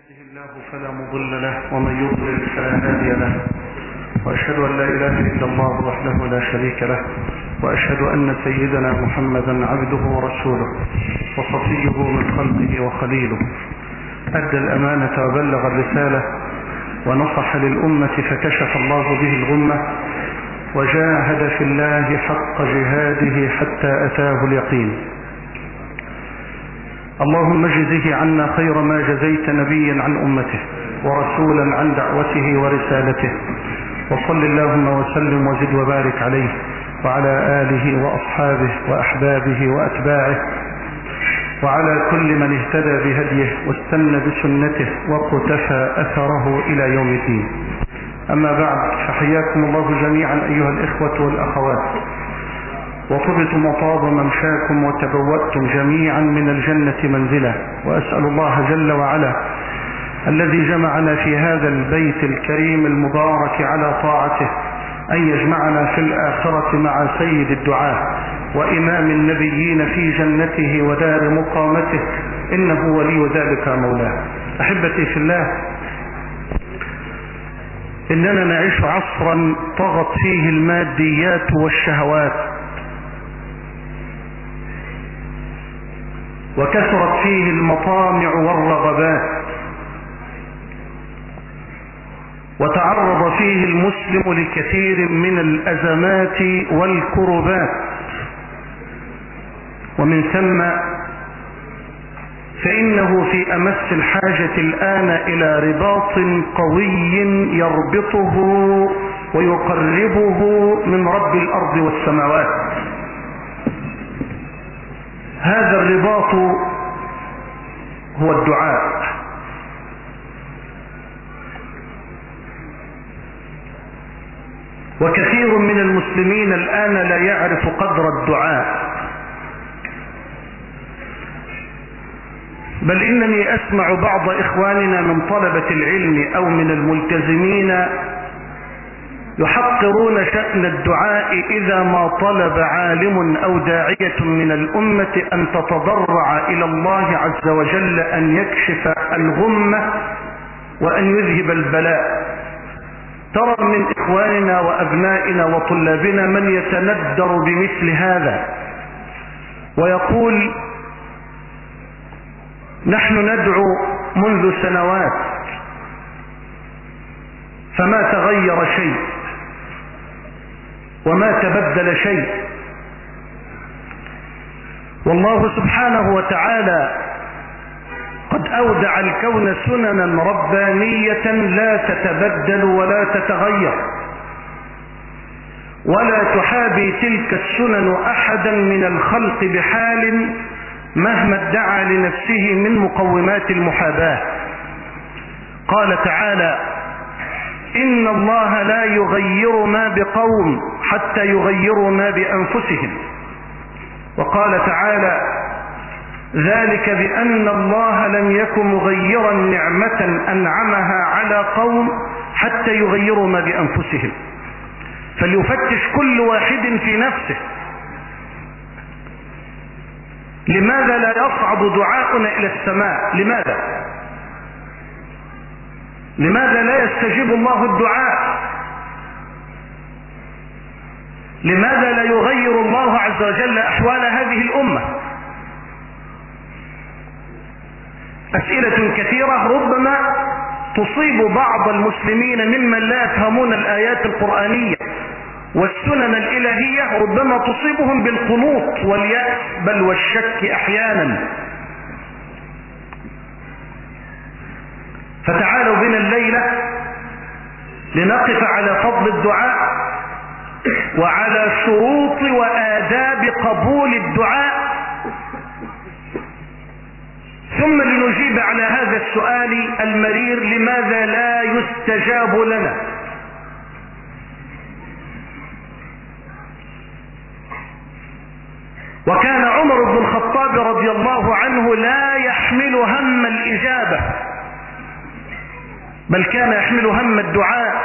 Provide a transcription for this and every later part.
يهده الله فلا مضل له ومن يضلل فلا هادي له، وأشهد أن لا إله إلا الله وحده لا شريك له، وأشهد أن سيدنا محمدا عبده ورسوله وصفيه من خلقه وخليله، أدى الأمانة وبلغ الرسالة ونصح للأمة فكشف الله به الغمة، وجاهد في الله حق جهاده حتى أتاه اليقين. اللهم اجزه عنا خير ما جزيت نبيا عن أمته ورسولا عن دعوته ورسالته، وصل اللهم وسلم وزد وبارك عليه وعلى آله وأصحابه وأحبابه وأتباعه وعلى كل من اهتدى بهديه واستنى بسنته وقتفى أثره إلى يوم الدين. أما بعد، فحياكم الله جميعا أيها الإخوة والأخوات، وطبتم وطاب ممشاكم وتبوأتم جميعا من الجنة منزلا، وأسأل الله جل وعلا الذي جمعنا في هذا البيت الكريم المبارك على طاعته أن يجمعنا في الآخرة مع سيد الدعاة وإمام النبيين في جنته ودار مقامته، إنه ولي ذلك مولاه. أحبتي في الله، إننا نعيش عصرا طغت فيه الماديات والشهوات، وكثرت فيه المطامع والرغبات، وتعرض فيه المسلم لكثير من الأزمات والكربات، ومن ثم فإنه في أمس الحاجة الآن إلى رباط قوي يربطه ويقربه من رب الأرض والسماوات. هذا الرباط هو الدعاء. وكثير من المسلمين الآن لا يعرف قدر الدعاء، بل إنني أسمع بعض إخواننا من طلبة العلم أو من الملتزمين يحقرون شأن الدعاء إذا ما طلب عالم أو داعية من الأمة أن تتضرع إلى الله عز وجل أن يكشف الغمة وأن يذهب البلاء. ترى من إخواننا وأبنائنا وطلابنا من يتندر بمثل هذا ويقول: نحن ندعو منذ سنوات فما تغير شيء وما تبدل شيء، والله سبحانه وتعالى قد أودع الكون سننا ربانية لا تتبدل ولا تتغير، ولا تحابي تلك السنن أحدا من الخلق بحال مهما ادعى لنفسه من مقومات المحاباة. قال تعالى: إن الله لا يغير ما بقوم حتى يغيروا ما بأنفسهم. وقال تعالى: ذلك بأن الله لم يكن مغيرا نعمة أنعمها على قوم حتى يغيروا ما بأنفسهم. فليفتش كل واحد في نفسه، لماذا لا يصعد دعاؤنا إلى السماء؟ لماذا لا يستجيب الله الدعاء؟ لماذا لا يغير الله عز وجل أحوال هذه الأمة؟ أسئلة كثيرة ربما تصيب بعض المسلمين ممن لا يفهمون الآيات القرآنية والسنن الإلهية، ربما تصيبهم بالقنوط واليأس بل والشك أحيانا. فتعالوا بنا الليلة لنقف على فضل الدعاء وعلى شروط وآداب قبول الدعاء، ثم لنجيب على هذا السؤال المرير: لماذا لا يستجاب لنا؟ وكان عمر بن الخطاب رضي الله عنه لا يحمل هم الإجابة، بل كان يحمل هم الدعاء،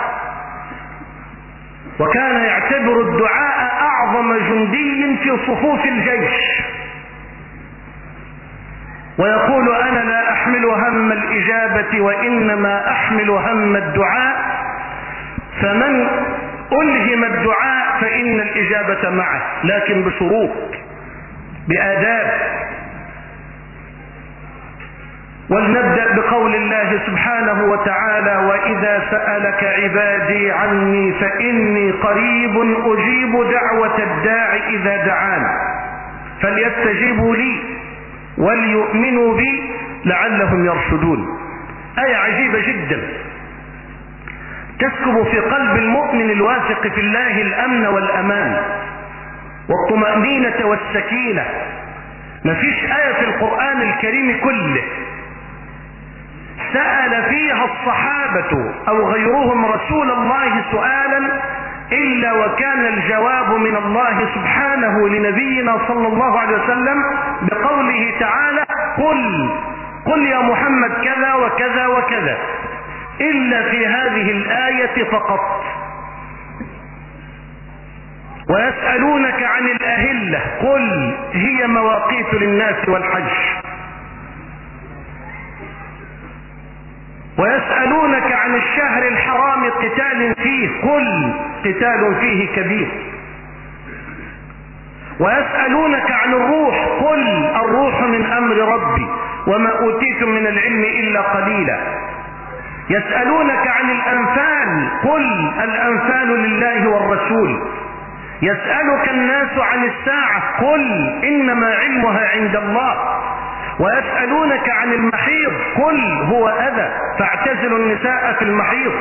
وكان يعتبر الدعاء أعظم جندي في صفوف الجيش، ويقول أنا لا أحمل هم الإجابة وإنما أحمل هم الدعاء، فمن ألهم الدعاء فإن الإجابة معه، لكن بشروط بآداب. ولنبدأ بقول الله سبحانه وتعالى: وإذا سألك عبادي عني فإني قريب أجيب دعوة الداع إذا دعان فليستجيبوا لي وليؤمنوا بي لعلهم يرشدون. آية عجيبة جدا تسكب في قلب المؤمن الواثق في الله الأمن والأمان والطمأنينة والسكينة. ما فيش آية في القرآن الكريم كله سأل فيها الصحابة أو غيرهم رسول الله سؤالا إلا وكان الجواب من الله سبحانه لنبينا صلى الله عليه وسلم بقوله تعالى: قل يا محمد كذا وكذا وكذا، إلا في هذه الآية فقط. ويسألونك عن الأهلة قل هي مواقيت للناس والحج. ويسألونك عن الشهر الحرام قتال فيه قل قتال فيه كبير. ويسألونك عن الروح قل الروح من أمر ربي وما أوتيتم من العلم إلا قليلا. يسألونك عن الأنفال قل الأنفال لله والرسول. يسألك الناس عن الساعة قل إنما علمها عند الله. ويسألونك عن المحيض قل هو أذى فاعتزلوا النساء في المحيض.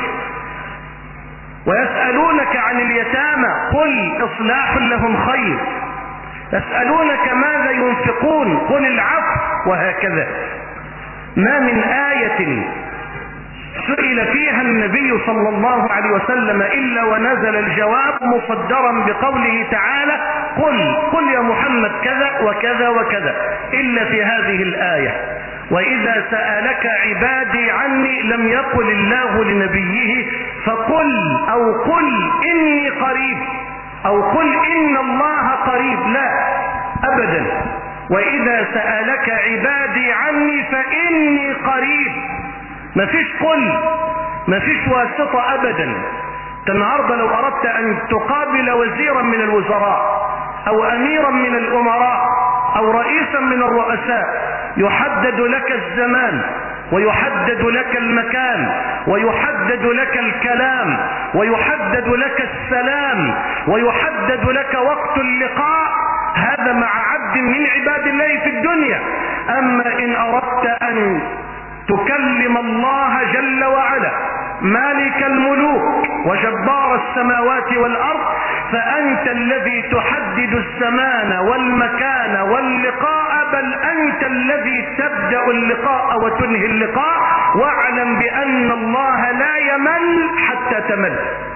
ويسألونك عن اليتامى قل إصلاح لهم خير. يسألونك ماذا ينفقون قل العفو، وهكذا. ما من آية سئل فيها النبي صلى الله عليه وسلم إلا ونزل الجواب مصدرا بقوله تعالى: قل يا محمد كذا وكذا وكذا، إلا في هذه الآية: وإذا سألك عبادي عني. لم يقل الله لنبيه فقل أو قل إني قريب أو قل إن الله قريب، لا أبدا. وإذا سألك عبادي عني فإني قريب. مفيش قل، مفيش واسطة أبدا. النهارده لو أردت أن تقابل وزيرا من الوزراء أو أميرا من الأمراء أو رئيسا من الرؤساء يحدد لك الزمان ويحدد لك المكان ويحدد لك الكلام ويحدد لك السلام ويحدد لك وقت اللقاء، هذا مع عبد من عباد الله في الدنيا. أما إن أردت أن تكلم الله جل وعلا مالك الملوك وجبار السماوات والأرض، فأنت الذي تحدد الزمان والمكان واللقاء، بل أنت الذي تبدأ اللقاء وتنهي اللقاء. واعلم بأن الله لا يمل حتى تمل.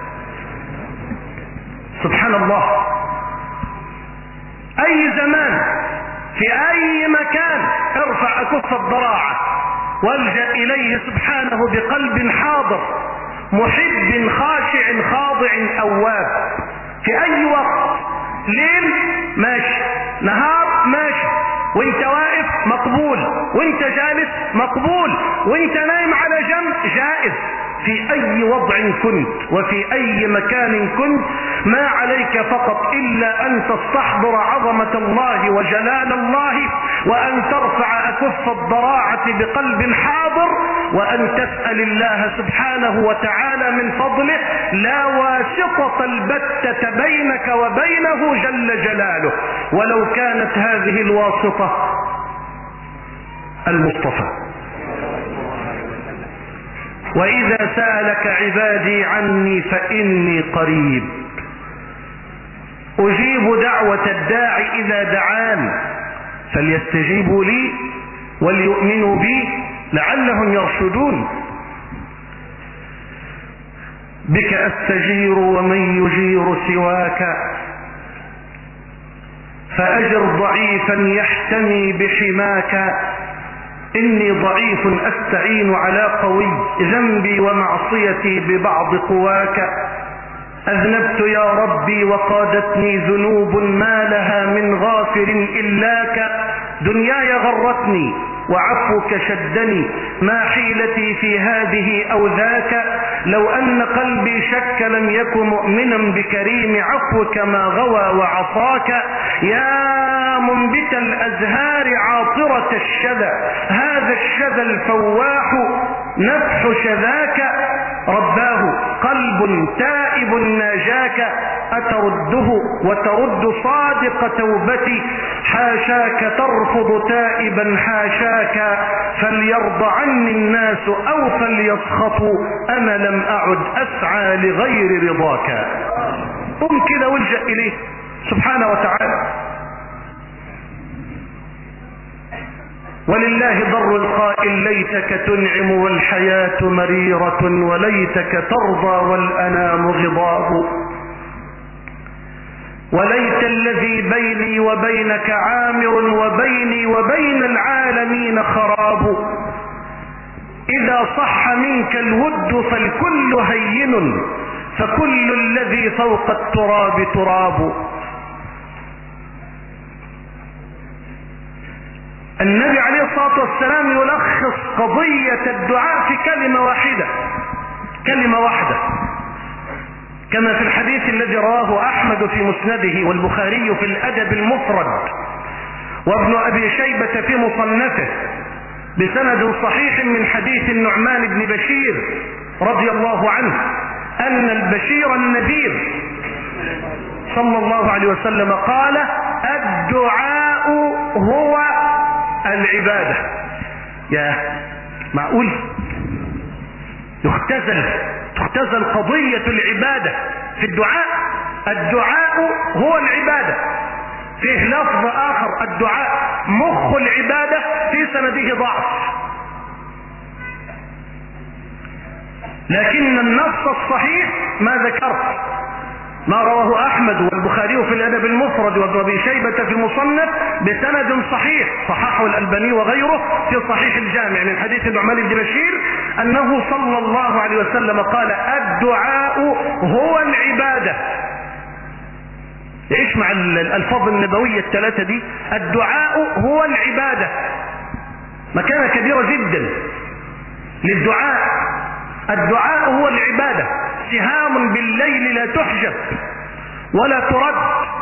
سبحان الله. أي زمان في أي مكان ارفع أكف الضراعة والجأ إليه سبحانه بقلب حاضر محب خاشع خاضع أواب. في أي وقت، ليل ماشي، نهار ماشي، وانت واقف مقبول، وانت جالس مقبول، وانت نايم على جنب جائز. في أي وضع كنت وفي أي مكان كنت، ما عليك فقط إلا أن تستحضر عظمة الله وجلال الله، وأن ترفع أكف الضراعة بقلب حاضر، وأن تسأل الله سبحانه وتعالى من فضله لا واسطة البتة بينك وبينه جل جلاله، ولو كانت هذه الواسطة المصطفى. وإذا سألك عبادي عني فإني قريب أجيب دعوة الداع إذا دعان فليستجيبوا لي وليؤمنوا بي لعلهم يرشدون. بك أستجير ومن يجير سواك، فأجر ضعيفا يحتمي بحماك. إني ضعيف أستعين على قوي، ذنبي ومعصيتي ببعض قواك. أذنبت يا ربي وقادتني ذنوب ما لها من غافر إلاك. دنياي غرتني وعفوك شدني، ما حيلتي في هذه أو ذاك، لو أن قلبي شك لم يكن مؤمنا بكريم عفوك ما غوى وعصاك. يا منبت الأزهار عاطرة الشذا، هذا الشذا الفواح نفح شذاك، رباه قلب تائب ناجاك، أترده وترد صادق توبتي، حاشاك ترفض تائبا حاشاك، فليرضى عني الناس أو فليسخطوا، أنا لم أعد أسعى لغير رضاك. قم كده والجأ إليه سبحانه وتعالى. ولله ضر القائل ليتك تنعم والحياة مريرة، وليتك ترضى والأنام غضاب، وليت الذي بيني وبينك عامر، وبيني وبين العالمين خراب، إذا صح منك الود فالكل هين، فكل الذي فوق التراب تراب. النبي عليه الصلاة والسلام يلخص قضية الدعاء في كلمة واحدة كما في الحديث الذي رواه أحمد في مسنده، والبخاري في الأدب المفرد، وابن أبي شيبة في مصنفه بسند صحيح من حديث النعمان بن بشير رضي الله عنه، أن البشير النذير صلى الله عليه وسلم قال: الدعاء هو العبادة. يا معقول تختزل قضية العبادة في الدعاء؟ الدعاء هو العبادة. فيه لفظ آخر: الدعاء مخ العبادة، في سنده ضعف، لكن النص الصحيح ما ذكرت، ما رواه أحمد والبخاري في الأدب المفرد وابن أبي شيبة في المصنف بسند صحيح، صححه الألباني وغيره في صحيح الجامع من حديث النعمان بن بشير أنه صلى الله عليه وسلم قال: الدعاء هو العبادة. ايش مع الألفاظ النبوية الثلاثة دي؟ الدعاء هو العبادة، مكانة كبيرة جدا للدعاء. الدعاء هو العبادة، سهام بالليل لا تحجب ولا ترد.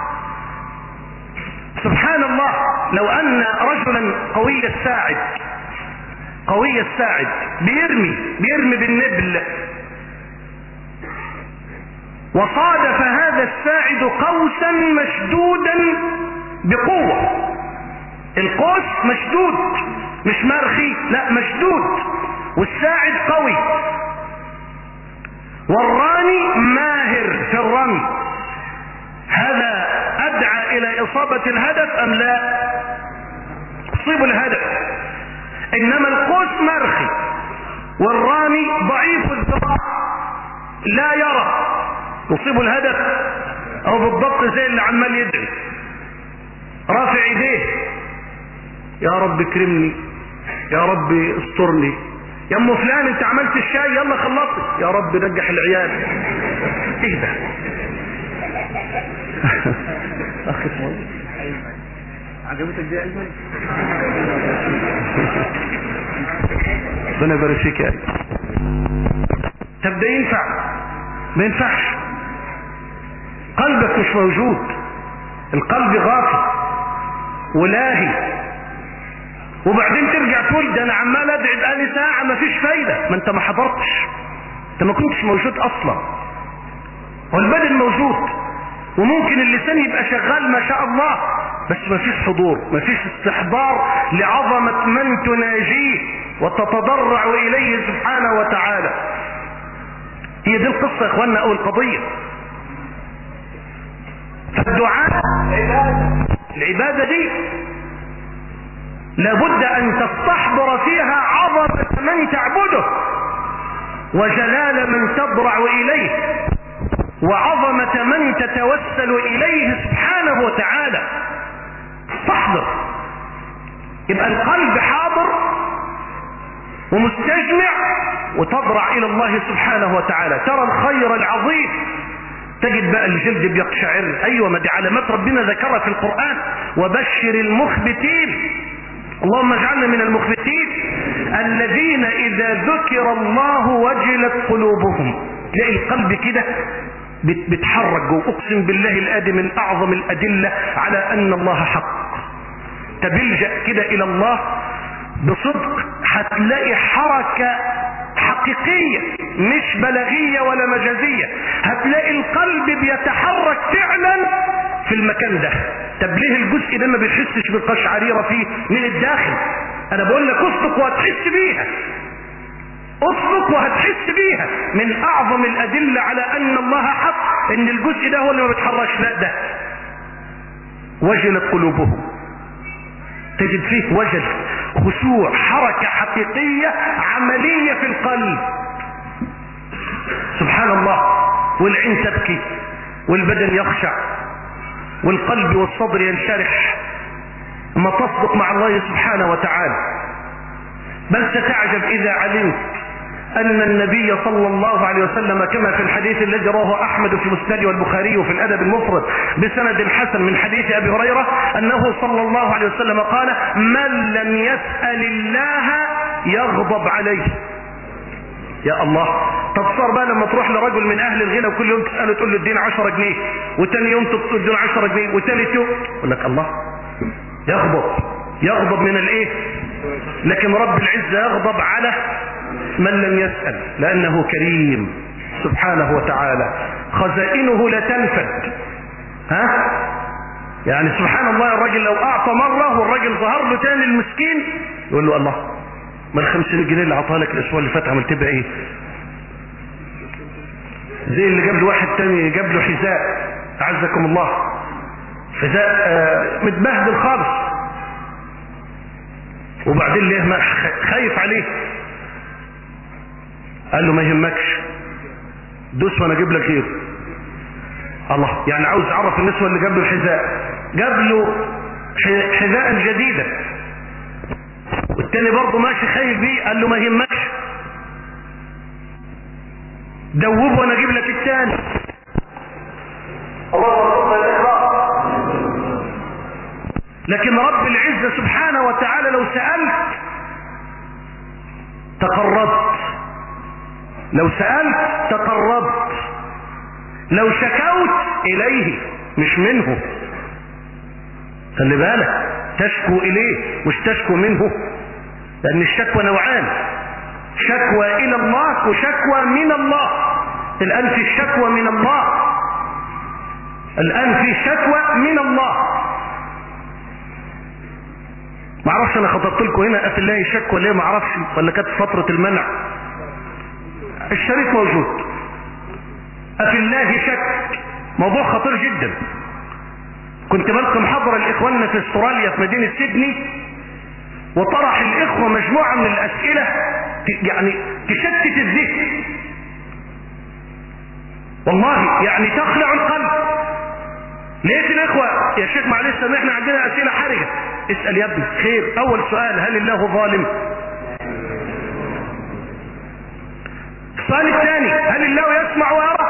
سبحان الله، لو أن رجلا قوي الساعد بيرمي بالنبل، وصادف هذا الساعد قوسا مشدودا بقوة، القوس مشدود مش مرخي، لا مشدود، والساعد قوي، والرامي ماهر في الرمي، هذا أدعى إلى إصابة الهدف أم لا؟ يصيب الهدف. إنما القوس مرخي والرامي ضعيف الذراع لا يرى، يصيب الهدف. أو بالضبط زي اللي عمال يدعي رافع ايديه: يا رب اكرمني، يا رب استرني، يا ام فلان انت عملت الشاي يلا خلصت، يا رب نجح العيال. ايه ده؟ اخي اسمه عجبتك دي يا ايمن؟ ربنا يبارك فيك يا ايمن. طب ده ينفع؟ ما ينفعش، قلبك مش موجود، القلب غافل ولاهي، وبعدين ترجع تقول ده انا عمال ادعي بقالي ساعه مفيش فايده. ما انت ما حضرتش، انت ما كنتش موجود اصلا، والبدن موجود، وممكن اللسان يبقى شغال ما شاء الله، بس مفيش حضور، مفيش استحضار لعظمه من تناجيه وتتضرع اليه سبحانه وتعالى. هي دي القصه يا اخوانا او القضيه. فالدعاء العباده دي لابد ان تستحضر فيها عظمة من تعبده، وجلال من تضرع اليه، وعظمة من تتوسل اليه سبحانه وتعالى. استحضر، يبقى القلب حاضر ومستجمع، وتضرع الى الله سبحانه وتعالى. ترى الخير العظيم، تجد بقى الجلد بيقشعر. ايوه، ما دي علامات ربنا ذكرها في القرآن: وبشر المخبتين. اللهم اجعلنا من المخبتين الذين إذا ذكر الله وجلت قلوبهم. تلاقي القلب كده بتحرك جوه. اقسم بالله الآدي من اعظم الادلة على ان الله حق. تبلجأ كده الى الله بصدق هتلاقي حركة حقيقية مش بلاغية ولا مجازية. هتلاقي القلب بيتحرك فعلا في المكان ده. طب ليه الجزء ده ما بيحسش بالقشعريرة فيه من الداخل؟ انا بقول لك اصدق وهتحس بيها، اصدق وهتحس بيها. من اعظم الادلة على ان الله حق ان الجزء ده هو اللي ما بيتحركش. لا، ده وجلت قلوبهم، تجد فيه وجل، خشوع، حركة حقيقية عملية في القلب. سبحان الله. والعين تبكي والبدن يخشع والقلب والصدر ينشرح ما تصدق مع الله سبحانه وتعالى. بل ستعجب إذا علمت أن النبي صلى الله عليه وسلم كما في الحديث الذي رواه أحمد في مسنده والبخاري وفي الأدب المفرد بسند حسن من حديث أبي هريرة أنه صلى الله عليه وسلم قال: من لم يسأل الله يغضب عليه. يا الله. طب صار بقى لما تروح لرجل من أهل الغنى وكل يوم تسأله تقول له ادينا 10 جنيه، وتاني يوم تقول ادينا 10 جنيه، وتالت يوم يقول لك الله يغضب من الايه؟ لكن رب العزة يغضب على من لم يسأل لأنه كريم سبحانه وتعالى. خزائنه لا تنفد. يعني سبحان الله. الراجل لو أعطى مرة والراجل ظهر له تاني المسكين يقول له الله، ما 500 جنيه اللي عطاها لك الأسبوع اللي فات عملت بها ايه؟ زي اللي جاب له واحد تاني جاب له حذاء، أعزكم الله، حذاء متبهدل خالص، وبعدين ليه ما خايف عليه، قال له ما يهمكش دوس وانا اجيب لك غيره. الله، يعني عاوز يعرف النسوة اللي جاب له الحذاء، جاب له حذاء جديدا، والتاني برضه ماشي خايف بيه، قال له ما يهمكش دوبه وانا اجيب لك الثاني. لكن رب العزة سبحانه وتعالى لو سألت تقربت، لو سألت تقربت، لو شكوت إليه مش منه. خلي بالك، تشكو إليه مش تشكو منه، لأن الشكوى نوعان: شكوى إلى الله وشكوى من الله. الآن في الشكوى من الله، الآن في شكوى من الله. ما اعرفش انا خطبت لكم هنا في الله شكوى ليه، ما اعرفش، ولا كانت فترة المنع. الشريط موجود. في الله شك، موضوع خطير جدا. كنت بلقي محاضرة لاخواننا في استراليا في مدينة سيدني، وطرح الاخوة مجموعة من الاسئلة يعني تشتت الذهن والله، يعني تخلع القلب. لقيت الاخوة: يا شيخ معلش سامحنا عندنا اسئلة حرجة. اسأل يا ابني، خير. اول سؤال: هل الله ظالم؟ السؤال الثاني: هل الله يسمع ويرى؟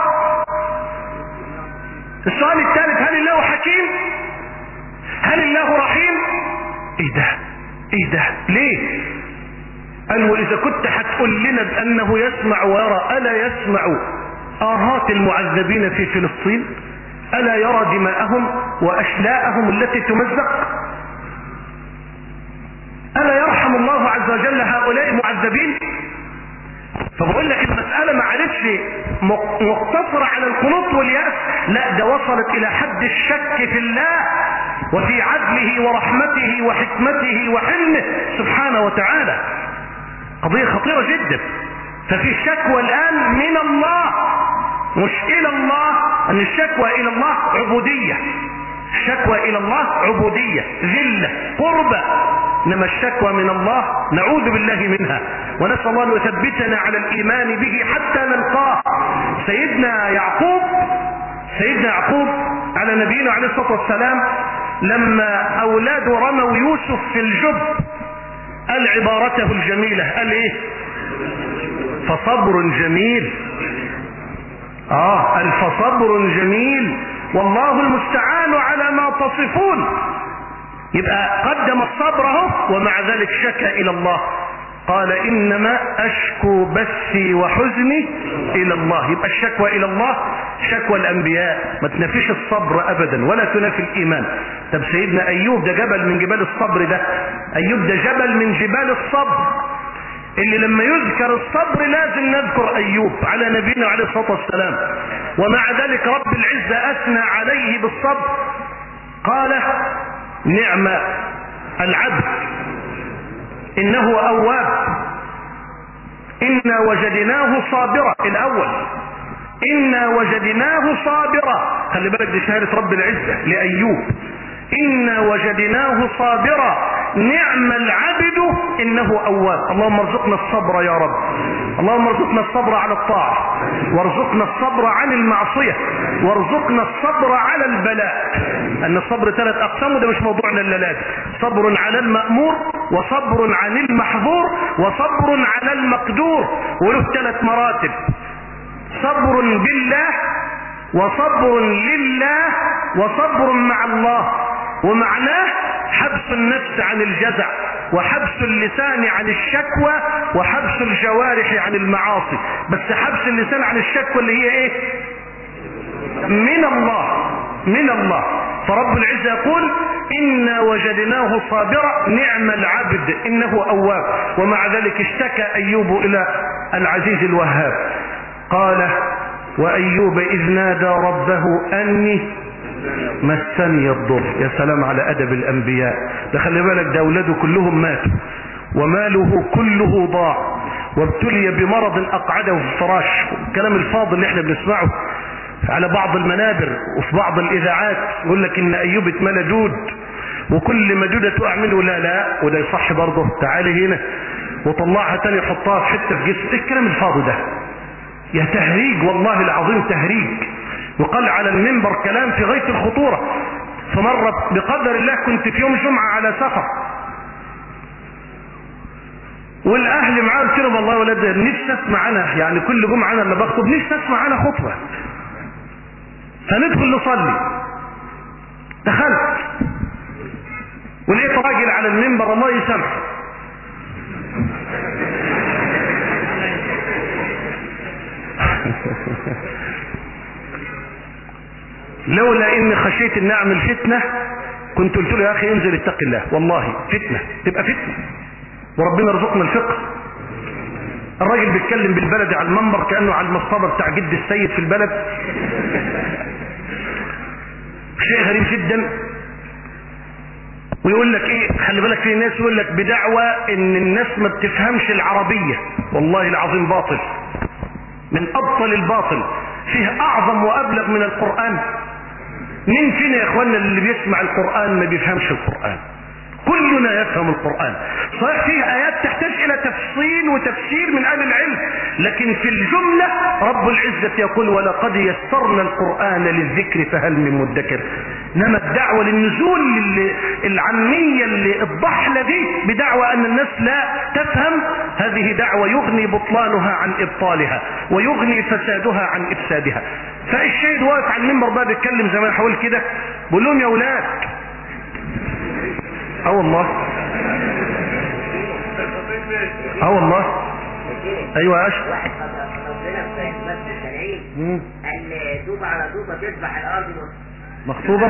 السؤال الثالث: هل الله حكيم؟ هل الله رحيم؟ ايه ده ليه؟ قال: واذا كنت هتقول لنا بانه يسمع ويرى، الا يسمع آهات المعذبين في فلسطين؟ ألا يرى دماءهم وأشلاءهم التي تمزق؟ ألا يرحم الله عز وجل هؤلاء المعذبين؟ فبقول لك المسألة ما عادتش مقتصرة على القنوط واليأس، لا، ده وصلت إلى حد الشك في الله وفي عدله ورحمته وحكمته وحلمه سبحانه وتعالى. قضية خطيرة جدا. ففي شكوى الآن من الله مش إلى الله، أن الشكوى إلى الله عبودية، الشكوى إلى الله عبودية، ذلة، قربة. إنما الشكوى من الله نعوذ بالله منها، ونسأل الله أن يثبتنا على الإيمان به حتى نلقاه. سيدنا يعقوب على نبينا عليه الصلاة والسلام لما أولاده رموا يوسف في الجب قال عبارته الجميلة، قال إيه؟ فصبر جميل. فصبر جميل والله المستعان على ما تصفون. يبقى قدم الصبر اهو، ومع ذلك شكى الى الله، قال انما اشكو بثي وحزني الى الله. يبقى الشكوى الى الله شكوى الانبياء، ما تنافيش الصبر ابدا ولا تنافي الايمان. طب سيدنا ايوب ده جبل من جبال الصبر، ده ايوب ده جبل من جبال الصبر، اللي لما يذكر الصبر لازم نذكر ايوب على نبينا عليه الصلاة والسلام. ومع ذلك رب العزة اثنى عليه بالصبر، قال نعم العبد انه اواب انا وجدناه صابرا. الاول انا وجدناه صابرا، خلي بالك دي شهادة رب العزة لايوب، انا وجدناه صابرا نعم العبد انه اواب. اللهم ارزقنا الصبر يا رب، اللهم ارزقنا الصبر على الطاعة، وارزقنا الصبر عن المعصية، وارزقنا الصبر على البلاء. ان الصبر 3 اقسام، وده مش موضوعنا الليلة دي. صبر على المأمور، وصبر عن المحظور، وصبر على المقدور، وله 3 مراتب: صبر بالله، وصبر لله، وصبر مع الله. ومعناه حبس النفس عن الجزع، وحبس اللسان عن الشكوى، وحبس الجوارح عن المعاصي. بس حبس اللسان عن الشكوى اللي هي ايه؟ من الله، من الله. فرب العزة يقول إنا وجدناه صابرا نعم العبد إنه أواب. ومع ذلك اشتكى أيوب إلى العزيز الوهاب، قال وأيوب إذ نادى ربه أني مسني الضر. يا سلام على أدب الأنبياء، ده خلي بالك ده أولاده كلهم ماتوا، وماله كله ضاع، وابتلي بمرض أقعده في الفراش. الكلام الفاضل اللي احنا بنسمعه على بعض المنابر وفي بعض الإذاعات، يقول لك إن أيوب اتملى دود، وكل ما دودة تقع منه لا وده يصح برضه، تعالي هنا وطلعها تاني حطها في حتة في جسم. الكلام الفاضي ده يا تهريج، والله العظيم تهريج. وقال على المنبر كلام في غاية الخطورة. فمرة بقدر الله كنت في يوم جمعة على سفر، والاهل معاه، قلت لهم والله يا ولاد نفسي اسمع انا، يعني كل جمعة انا لما بخطب نفسي اسمع انا خطبة، فندخل نصلي. دخلت ولقيت راجل على المنبر الله يسامحه لولا اني خشيت ان اعمل فتنة كنت قلت له يا اخي انزل اتق الله، والله فتنة تبقى فتنة، وربنا يرزقنا الفقه. الراجل بيتكلم بالبلد على المنبر كأنه على المصطبة بتاع جد السيد في البلد، شيء غريب جدا. ويقول لك ايه، خلي بالك في ناس يقول لك بدعوى ان الناس ما بتفهمش العربية، والله العظيم باطل من ابطل الباطل. فيه اعظم وابلغ من القرآن؟ مين فينا يا اخوانا اللي بيسمع القرآن ما بيفهمش القرآن؟ كلنا يفهم القرآن. صحيح فيه آيات تحتاج إلى تفصيل وتفسير من أهل العلم، لكن في الجملة رب العزة يقول ولقد يسرنا القرآن للذكر فهل من مدكر. إنما الدعوة للنزول العامية الضحلة دي بدعوة أن الناس لا تفهم، هذه دعوة يغني بطلانها عن إبطالها، ويغني فسادها عن إفسادها. فالشيخ واقف على المنبر بقى بيتكلم زي ما انا حاول كده، بقول لهم يا أولاد، والله والله ايوه يا اشرف، ربنا في المسجد الشرعي قال دوب على دوبه تذبح الارض مخطوبه.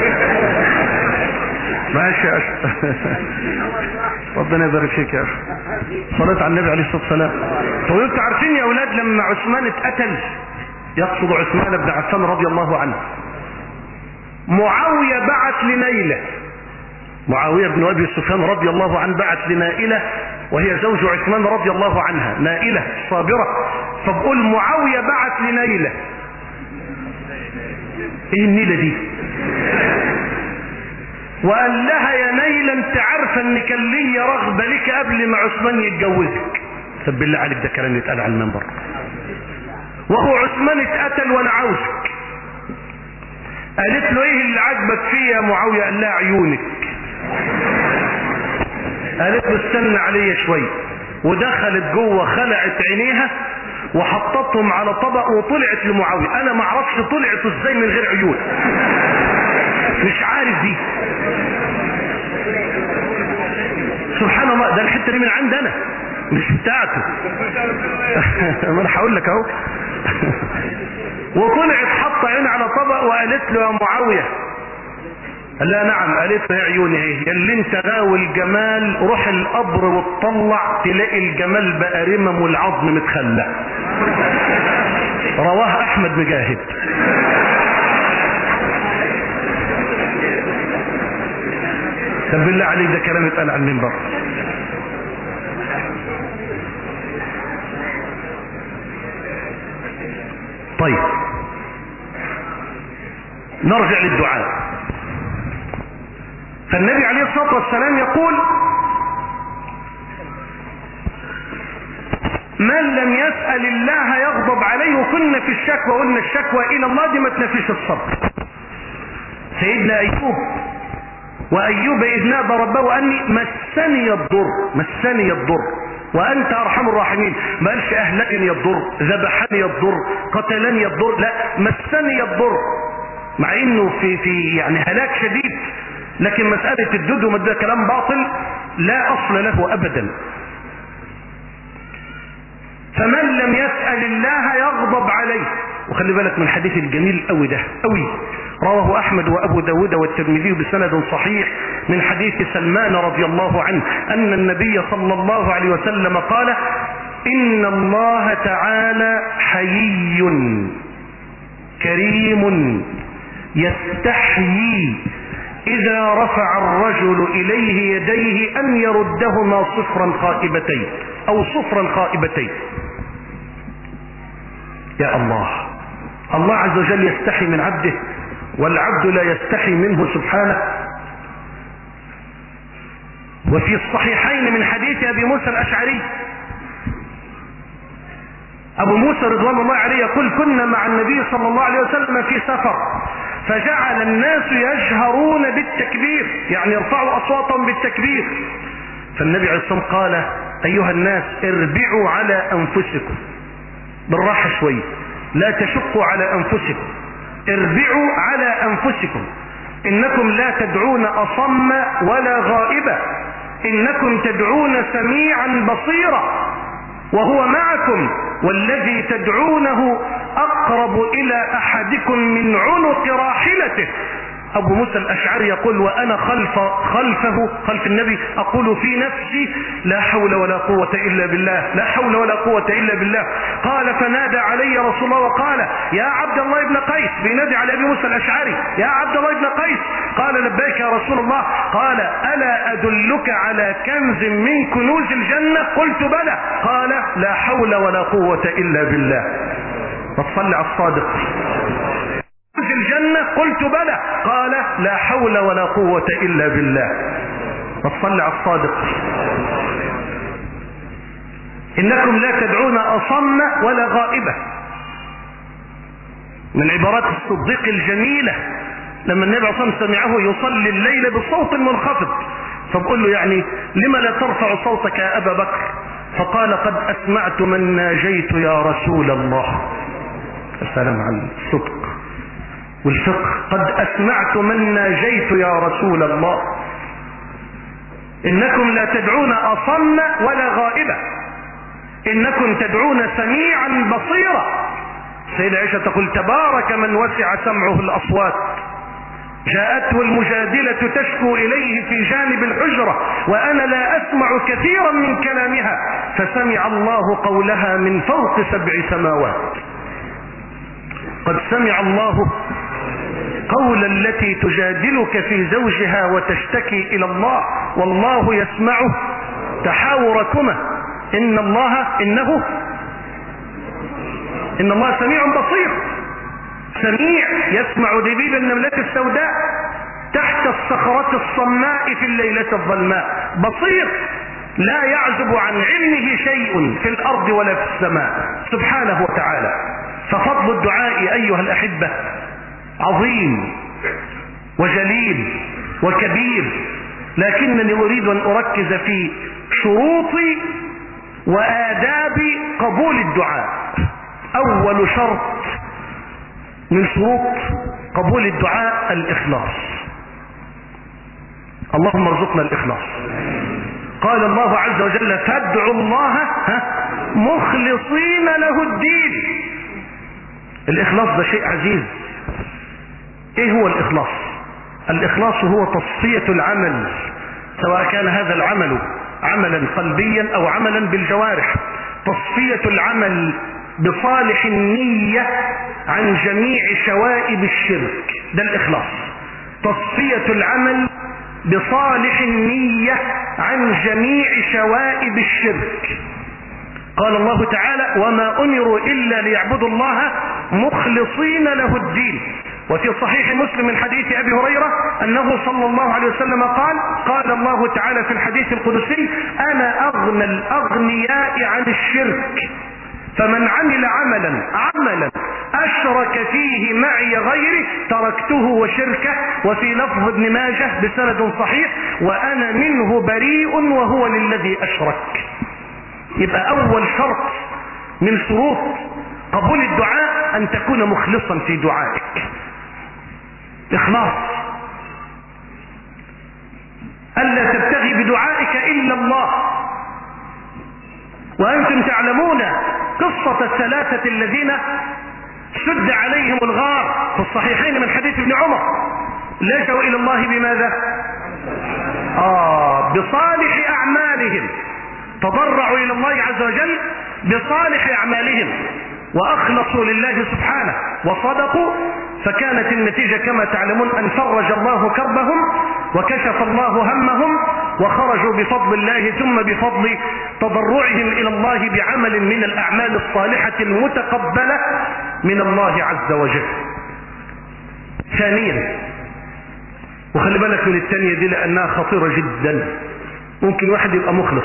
ماشي يا اشرف، ربنا يبارك فيك يا اشرف. صلاه على النبي عليه الصلاه والسلام. طيب انتوا عارفين يا اولاد لما عثمان اتقتل، يقصد عثمان بن عفان رضي الله عنه، معاويه بعث لنيله، معاوية بن أبي سفيان رضي الله عنه بعث لنائلة وهي زوج عثمان رضي الله عنها، نائلة صابرة. فبقول معاوية بعث لنيلة، ايه النيلة دي؟ وقال لها يا نيلة انت عارفة ان كان لي رغبة لك قبل ما عثمان يتجوزك. طب بالله عليك ده كلام يتقال على المنبر؟ وهو عثمان اتقتل وانا عاوزك. قالت له ايه اللي عجبك فيه يا معاوية؟ قال لها عيونك. قالت له استنى عليا شوي، ودخلت جوه خلعت عينيها وحطتهم على طبق وطلعت لمعاوية. انا ما اعرفش طلعت ازاي من غير عيون، مش عارف دي. سبحان الله، ده الحته دي من عندنا مش بتاعته. ما انا هقول لك اهو. وطلعت حط عين على طبق وقالت له يا معاويه، قال لها نعم. قالت له يا عيوني ايه اللي انت غاوي الجمال، روح القبر وتطلع تلاقي الجمال بقى رمم والعظم متخلع. رواه احمد مجاهد. طب بالله عليك ده كلام اتقال على المنبر. طيب نرجع للدعاء. فالنبي عليه الصلاة والسلام يقول من لم يسأل الله يغضب عليه. وكنا في الشكوى قلنا الشكوى الى الله دي ما تنافيش الصبر. سيدنا ايوب، وايوب اذ نادى ربه اني مسني الضر وانت ارحم الراحمين. ما قالش اهلكني الضر، ذبحني الضر، قتلني الضر، لا مسني الضر، مع انه في يعني هلاك شديد. لكن مسألة الدود ومده كلام باطل لا اصل له ابدا. فمن لم يسأل الله يغضب عليه. وخلي بالك من الحديث الجميل قوي ده قوي، رواه احمد وابو داود والترمذي بسند صحيح من حديث سلمان رضي الله عنه ان النبي صلى الله عليه وسلم قال ان الله تعالى حيي كريم يستحيي اذا رفع الرجل اليه يديه ان يردهما صفرا خائبتين او صفرا خائبتين. يا الله، الله عز وجل يستحي من عبده والعبد لا يستحي منه سبحانه. وفي الصحيحين من حديث ابي موسى الاشعري، ابو موسى رضوان الله عليه يقول كنا مع النبي صلى الله عليه وسلم في سفر فجعل الناس يجهرون بالتكبير، يعني يرفعوا اصواتهم بالتكبير. فالنبي عليه الصلاة والسلام قال ايها الناس اربعوا على انفسكم، بالراحة شوية، لا تشقوا على انفسكم، اربعوا على انفسكم، انكم لا تدعون اصم ولا غائبا، انكم تدعون سميعا بصيرا وهو معكم، والذي تدعونه اقرب الى احدكم من عنق راحلته. ابو موسى الاشعري يقول وانا خلف النبي اقول في نفسي لا حول ولا قوة الا بالله، لا حول ولا قوة الا بالله. قال فنادى علي رسول الله وقال يا عبد الله بن قيس، بينادي على ابي موسى الاشعري يا عبد الله بن قيس. قال لبيك يا رسول الله. قال الا ادلك على كنز من كنوز الجنة؟ قلت بلى. قال لا حول ولا قوة الا بالله. فتصلي على الصادق. الجنة؟ قلت بلى. قال لا حول ولا قوة إلا بالله. فصل على الصادق. إنكم لا تدعون أصم ولا غائبة، من عبارات الصديق الجميلة لما النبي صلى الله عليه وسلم سمعه يصلي الليل بصوت منخفض، فبقول له يعني لما لا ترفع صوتك يا أبا بكر؟ فقال قد أسمعت من ناجيت يا رسول الله. السلام على الصدق والفقه. قد أسمعت من ناجيت يا رسول الله. إنكم لا تدعون أصم ولا غائبة، إنكم تدعون سميعا بصيرا. سيدة عائشة تقول تبارك من وسع سمعه الأصوات، جاءته المجادلة تشكو إليه في جانب الحجرة وأنا لا أسمع كثيرا من كلامها، فسمع الله قولها من فوق 7 سماوات. قد سمع الله قول التي تجادلك في زوجها وتشتكي إلى الله والله يسمع تحاوركما إن الله سميع بصير. سميع يسمع دبيب النملة السوداء تحت الصخرة الصماء في الليلة الظلماء. بصير لا يعزب عن علمه شيء في الأرض ولا في السماء سبحانه وتعالى. ففضل الدعاء أيها الأحبة عظيم وجليل وكبير، لكنني أريد أن أركز في شروط وآداب قبول الدعاء. أول شرط من شروط قبول الدعاء الإخلاص. اللهم ارزقنا الإخلاص. قال الله عز وجل فادعوا الله مخلصين له الدين. الإخلاص ده شيء عزيز. ايه هو الإخلاص؟ الإخلاص هو تصفية العمل، سواء كان هذا العمل عملا قلبيا أو عملا بالجوارح، تصفية العمل بصالح النية عن جميع شوائب الشرك. ده الإخلاص، تصفية العمل بصالح النية عن جميع شوائب الشرك. قال الله تعالى وما أمروا إلا ليعبدوا الله مخلصين له الدين. وفي صحيح مسلم من حديث أبي هريرة أنه صلى الله عليه وسلم قال الله تعالى في الحديث القدسي أنا أغنى الأغنياء عن الشرك، فمن عمل عملا أشرك فيه معي غيري تركته وشركه. وفي لفظ ابن ماجه بسند صحيح وأنا منه بريء وهو للذي أشرك. يبقى أول شرط من شروط قبول الدعاء أن تكون مخلصا في دعائك. إخلاص، ألا تبتغي بدعائك إلا الله. وأنتم تعلمون قصة الثلاثة الذين شد عليهم الغار في الصحيحين من حديث ابن عمر، لجوا إلى الله بماذا؟ بصالح أعمالهم، تضرعوا إلى الله عز وجل بصالح أعمالهم وأخلصوا لله سبحانه وصدقوا، فكانت النتيجة كما تعلمون أن فرج الله كربهم وكشف الله همهم وخرجوا بفضل الله ثم بفضل تضرعهم إلى الله بعمل من الأعمال الصالحة المتقبلة من الله عز وجل. ثانيا، وخلي بالك من الثانية دي لأنها خطيرة جدا، ممكن واحد يبقى مخلص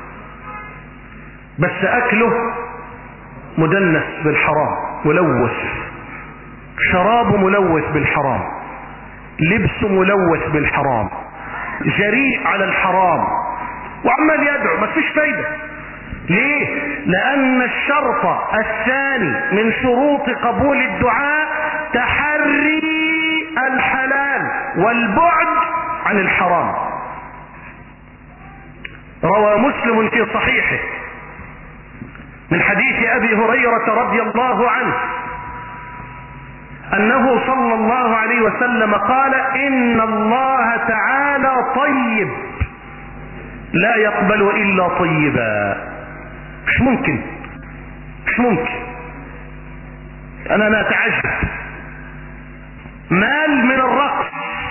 بس أكله مدنس بالحرام، ملوث، شرابه ملوث بالحرام، لبسه ملوث بالحرام، جريء على الحرام وعمال يدعو، ما فيش فايدة. ليه؟ لأن الشرط الثاني من شروط قبول الدعاء تحري الحلال والبعد عن الحرام. روى مسلم في صحيحه من حديث أبي هريرة رضي الله عنه أنه صلى الله عليه وسلم قال إن الله تعالى طيب لا يقبل إلا طيبا. مش ممكن أنا أتعجب، مال من الرقص،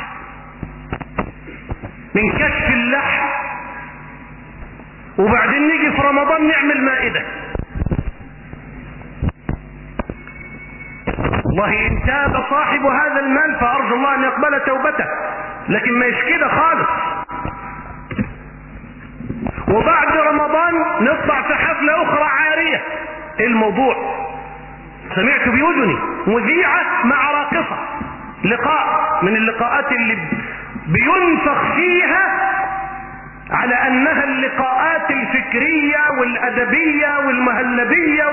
من كشف اللحم، وبعدين نيجي في رمضان نعمل مائدة. والله إن تاب صاحب هذا المال فأرجو الله أن يقبل توبته، لكن ما يشكده خالص. وبعد رمضان نطلع في حفلة أخرى عارية. الموضوع سمعت بأذني مذيعة مع راقصة، لقاء من اللقاءات اللي بينفخ فيها على أنها اللقاءات الفكرية والأدبية والمهلبية،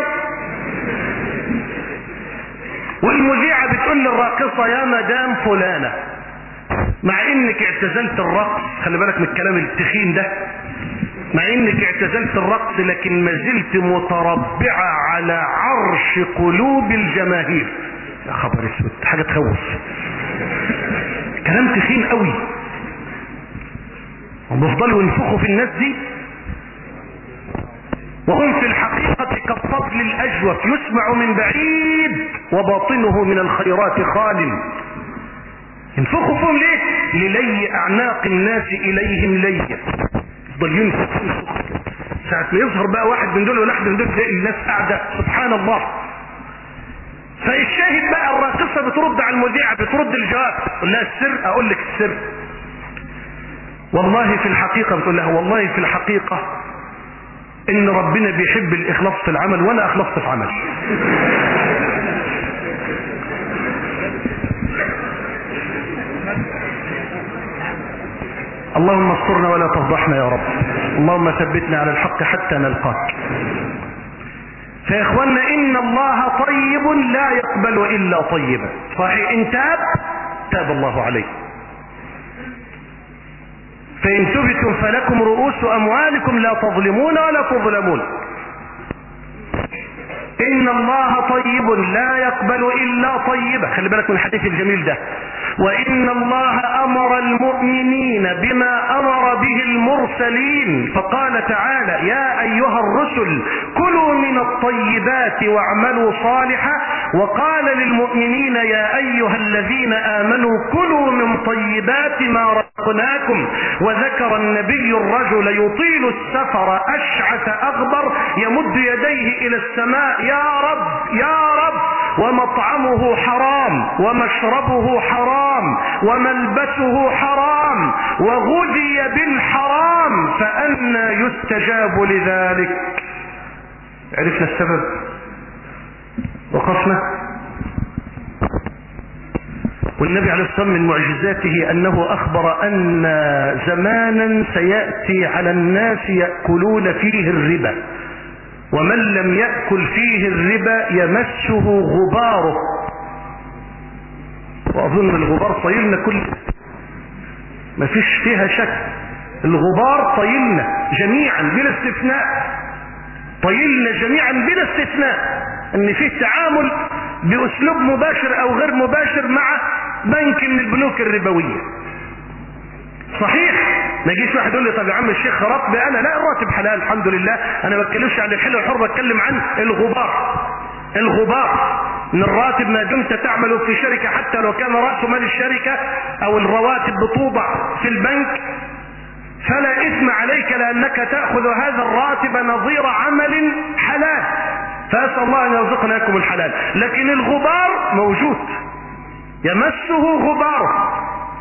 والمذيعة بتقول للراقصة يا مدام فلانة مع انك اعتزلت الرقص، خلي بالك من الكلام التخين ده، مع انك اعتزلت الرقص لكن ما زلت متربعة على عرش قلوب الجماهير. يا خبر اسود، حاجة تخوف، كلام تخين قوي. وبيفضلوا ينفخوا في الناس دي وهم في الحقيقة كالطفل الأجوف يسمع من بعيد وباطنه من الخيرات خال. ينفخوا فيهم ليه؟ للي أعناق الناس إليهم لي. يفضل ينفخ ساعة ما يظهر بقى واحد من دول وواحد من دول تلاقي الناس قاعدة سبحان الله. فالشاهد بقى الراقصة بترد على المذيعة، بترد الجواب، تقول لها السر، أقول لك السر والله في الحقيقة، بتقول لها والله في الحقيقة ان ربنا بيحب الاخلاص في العمل وانا اخلصت في عمل. اللهم استرنا ولا تفضحنا يا رب، اللهم ثبتنا على الحق حتى نلقاك. فيا اخوانا ان الله طيب لا يقبل الا طيبا. صحيح ان تاب الله عليه، فإن تبتم فلكم رؤوس أموالكم لا تظلمون ولا تظلمون. إن الله طيب لا يقبل إلا طيبا. خلي بالك من الحديث الجميل ده. وإن الله أمر المؤمنين بما أمر به المرسلين، فقال تعالى: يا أيها الرسل كلوا من الطيبات واعملوا صالحا. وقال للمؤمنين: يا أيها الذين آمنوا كلوا من طيبات ما رزقناكم. وذكر النبي الرجل يطيل السفر أشعث أغبر يمد يديه إلى السماء: يا رب يا رب، ومطعمه حرام ومشربه حرام وملبسه حرام وغذي بالحرام، فأنى يستجاب لذلك. عرفنا السبب، وقفنا. والنبي عليه الصلاة والسلام من معجزاته أنه أخبر أن زمانا سيأتي على الناس يأكلون فيه الربا، ومن لم يأكل فيه الربا يمسه غباره. وأظن الغبار طيلنا كل، ما فيش فيها شك، الغبار طيلنا جميعا بلا استثناء، طيلنا جميعا بلا استثناء، ان فيه تعامل بأسلوب مباشر او غير مباشر مع بنك من البنوك الربوية. صحيح، ما يجيش واحد يقول لي: طب يا عم الشيخ راتب انا، لا، الراتب حلال الحمد لله، انا ما بتكلمش عن الحل والحر، بتكلم عن الغبار. الغبار ان الراتب ما دمت تعمل في شركة، حتى لو كان رأس مال الشركة او الرواتب بتوضع في البنك، فلا إثم عليك، لأنك تأخذ هذا الراتب نظير عمل حلال، فأسأل الله أن يرزقنا لكم الحلال. لكن الغبار موجود، يمسه غبار.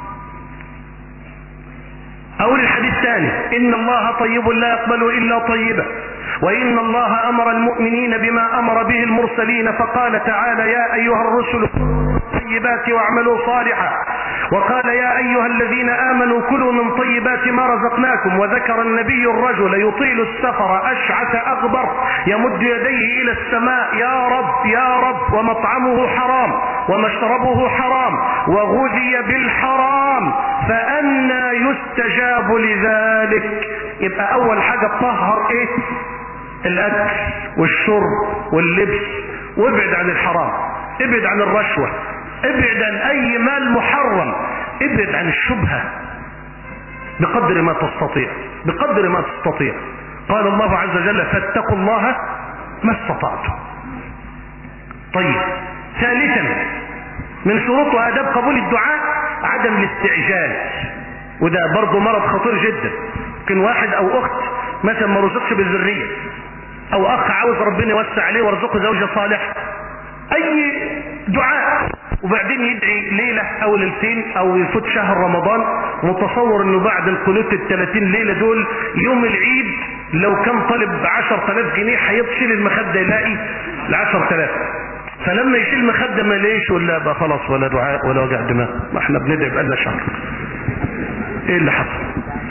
أقول الحديث الثاني: إن الله طيب لا يقبل إلا طيبا، وإن الله أمر المؤمنين بما أمر به المرسلين، فقال تعالى: يا أيها الرسل طيبات واعملوا صالحا. وقال: يا أيها الذين آمنوا كلوا من طيبات ما رزقناكم. وذكر النبي الرجل يطيل السفر أشعث أغبر يمد يديه إلى السماء: يا رب يا رب، ومطعمه حرام ومشربه حرام وغذي بالحرام، فأنى يستجاب لذلك. يبقى أول حاجة تطهر إيه؟ الأكل والشرب واللبس، وابعد عن الحرام، ابعد عن الرشوة، ابعد عن أي مال محرم، ابعد عن الشبهة بقدر ما تستطيع، بقدر ما تستطيع. قال الله عز وجل: فاتقوا الله ما استطعتم. طيب، ثالثا من شروط وآداب قبول الدعاء عدم الاستعجال، وده برضه مرض خطير جدا. يمكن واحد او اخت مثلا ما رزقش بالذريه، او اخ عاوز ربنا يوسع عليه ويرزقه زوجه صالحه، اي دعاء، وبعدين يدعي ليله او ليلتين او يفوت شهر رمضان، متصور انه بعد القنوت ال30 ليله دول يوم العيد لو كان طالب 10,000 جنيه هيشيل المخده يلاقي ال10,000. فلما يشيل المخده ما ليش، ولا بقى خلاص ولا دعاء ولا وجع دماغ، ما احنا بندعي بقالنا شهر. ايه اللي حصل؟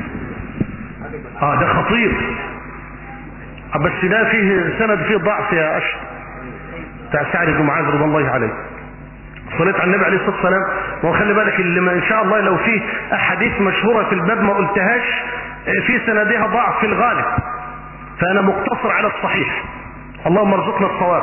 ده خطير، بس ده فيه سند فيه ضعف يا اشرف، بتاع سعد بن معاذ رضي الله عليه. صليت على النبي عليه الصلاه والسلام. وخلي بالك اللي ما ان شاء الله لو فيه احاديث مشهوره في الباب ما قلتهاش في سندها ضعف في الغالب، فانا مقتصر على الصحيح. اللهم ارزقنا الصواب.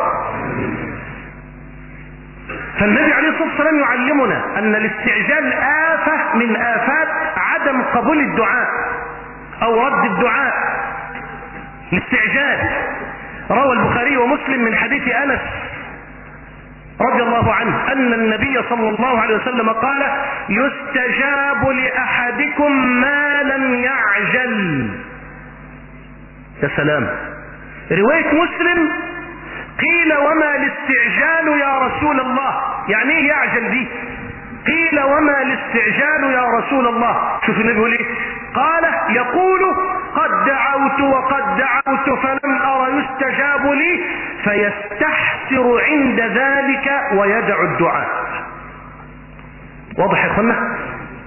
فالنبي عليه الصلاه والسلام يعلمنا ان الاستعجال آفة من آفات عدم قبول الدعاء او رد الدعاء. الاستعجال روى البخاري ومسلم من حديث انس رضي الله عنه ان النبي صلى الله عليه وسلم قال: يستجاب لاحدكم ما لم يعجل. يا سلام. رواية مسلم: قيل وما الاستعجال يا رسول الله؟ يعني ايه يعجل دي؟ قيل وما الاستعجال يا رسول الله؟ شوف النبي يقول ايه؟ قال: يقول: قد دعوت وقد دعوت فلم أرى يستجاب لي، فيستحسر عند ذلك ويدع الدعاء. واضح يا اخوانا؟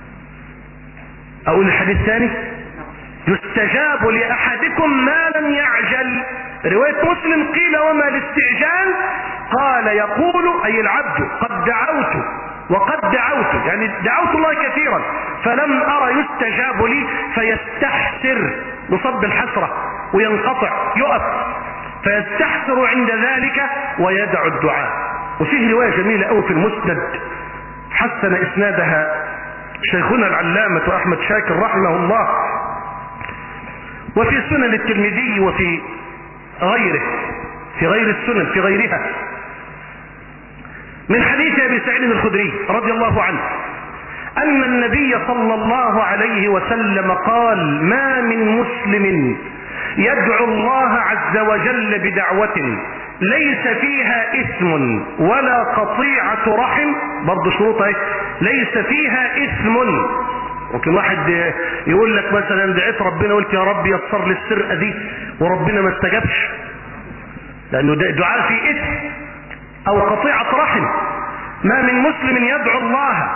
اقول الحديث الثاني: يستجاب لأحدكم ما لم يعجل. رواية مسلم: قيل وما الاستعجال؟ قال: يقول أي العبد: قد دعوت وقد دعوت، يعني دعوت الله كثيرا فلم أرى يستجاب لي، فيستحسر بصب الحسرة وينقطع يقف، فيستحسر عند ذلك ويدع الدعاء. وفيه رواية جميلة أوي في المسند حسن إسنادها شيخنا العلامة أحمد شاكر رحمه الله، وفي سنن الترمذي وفي غيره، في غير السنن في غيرها، من حديث أبي سعيد الخدري رضي الله عنه أن النبي صلى الله عليه وسلم قال: ما من مسلم يدعو الله عز وجل بدعوة ليس فيها إثم ولا قطيعة رحم، برضو شروطها ليس فيها إثم. ممكن واحد يقول لك مثلا دعيت ربنا قلت يا رب يسر لي السرقة دي وربنا ما استجابش، لأنه دعاء فيه إثم أو قطيعة رحم. ما من مسلم يدعو الله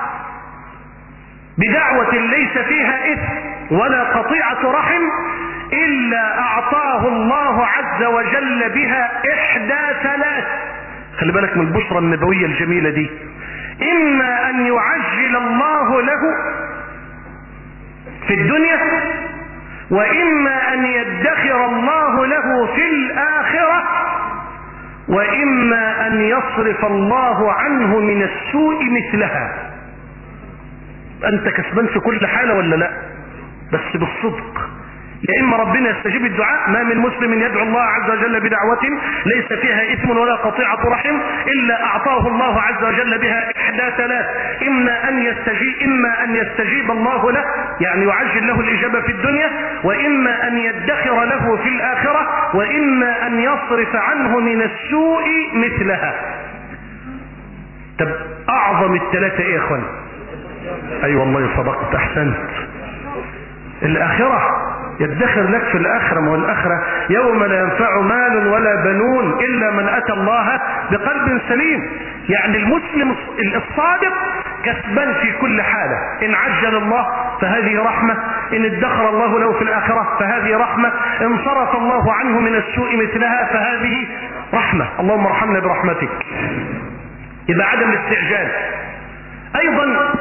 بدعوة ليس فيها إثم ولا قطيعة رحم إلا أعطاه الله عز وجل بها إحدى ثلاث. خلي بالك من البشرى النبوية الجميلة دي: إما أن يعجل الله له في الدنيا، وإما أن يدخر الله له في الآخرة، وإما أن يصرف الله عنه من السوء مثلها. أنت كسبان في كل حالة ولا لا؟ بس بالصدق. يا إما ربنا يستجيب الدعاء: ما من مسلم يدعو الله عز وجل بدعوة ليس فيها إثم ولا قطيعة رحم إلا أعطاه الله عز وجل بها إحدى ثلاث: إما أن يستجيب الله له، يعني يعجل له الإجابة في الدنيا، وإما أن يدخر له في الآخرة، وإما أن يصرف عنه من السوء مثلها. طب أعظم الثلاثة إيه يا إخوان؟ أي والله صدقت، أحسنت. الآخرة، يدخر لك في الآخرة. ما هو الآخرة يوم لا ينفع مال ولا بنون إلا من أتى الله بقلب سليم. يعني المسلم الصادق كسبان في كل حالة. إن عجل الله فهذه رحمة، إن ادخر الله له في الآخرة فهذه رحمة، إن صرف الله عنه من السوء مثلها فهذه رحمة. اللهم ارحمنا برحمتك. إذا عدم الاستعجال. أيضا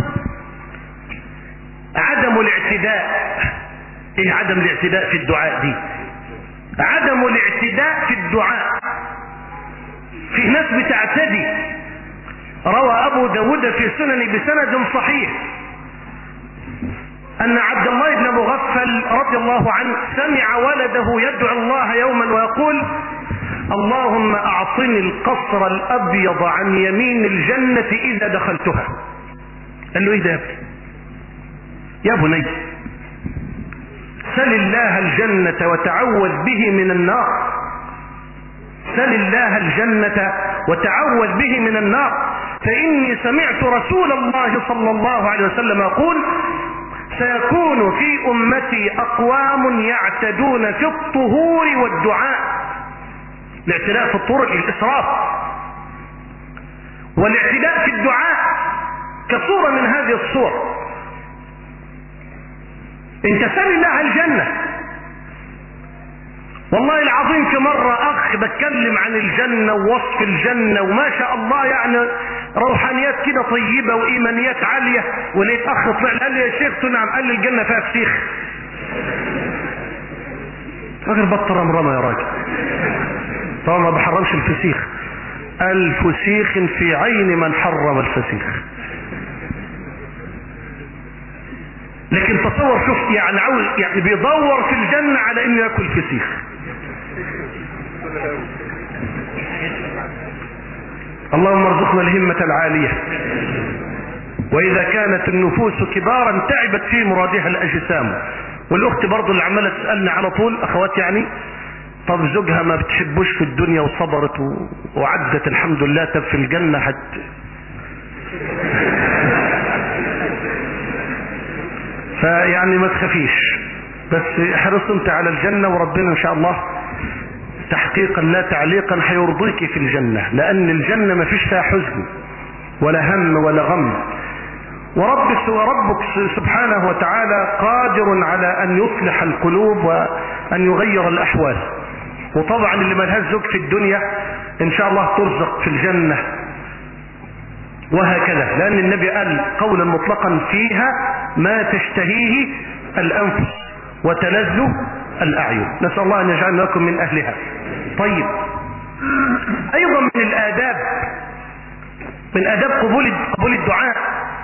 عدم الاعتداء. ايه عدم الاعتداء في الدعاء دي؟ عدم الاعتداء في الدعاء. في ناس بتعتدي. روى أبو داود في سنن بسند صحيح أن عبد الله بن مغفل رضي الله عنه سمع ولده يدعو الله يوما ويقول: اللهم أعطني القصر الأبيض عن يمين الجنة إذا دخلتها. قال له: إيه ده يا بني؟ سل الله الجنة وتعوذ به من النار. سل الله الجنة وتعوذ به من النار، فإني سمعت رسول الله صلى الله عليه وسلم يقول: سيكون في أمتي أقوام يعتدون في الطهور والدعاء. الاعتداء في الطهور الإسراف، والاعتداء في الدعاء كصورة من هذه الصور. انت سل الله الجنة. والله العظيم في مرة اخ بتكلم عن الجنة ووصف الجنة وما شاء الله، يعني روحانيات كده طيبة وايمانيات عالية، ولقيت اخ طلع قال لي: يا شيخ نعم. قال لي: الجنة فيها فسيخ. راجل بطل رمرمة يا راجل. طبعا ما بحرمش الفسيخ. الفسيخ في عين من حرم الفسيخ. لكن تصور، شوف يعني عاوز، يعني بيدور في الجنة على انه ياكل فسيخ. اللهم ارزقنا الهمة العالية. واذا كانت النفوس كبارا تعبت في مرادها الاجسام. والاخت برضو اللي عمالة تسألني على طول، اخوات يعني، طب زوجها ما بتحبوش في الدنيا وصبرت وعدت الحمد لله، طب في الجنة فيعني ما تخافيش، بس حرص انت على الجنة، وربنا ان شاء الله تحقيقا لا تعليقا هيرضيك في الجنة، لان الجنة ما فيش فيها حزن ولا هم ولا غم. وربك سبحانه وتعالى قادر على ان يصلح القلوب وان يغير الاحوال. وطبعا اللي ملهاش زوج في الدنيا ان شاء الله ترزق في الجنة وهكذا، لأن النبي قال قولا مطلقا فيها ما تشتهيه الأنفس وتلذ الأعين. نسأل الله أن يجعلنا لكم من أهلها. طيب، أيضا من آداب قبول الدعاء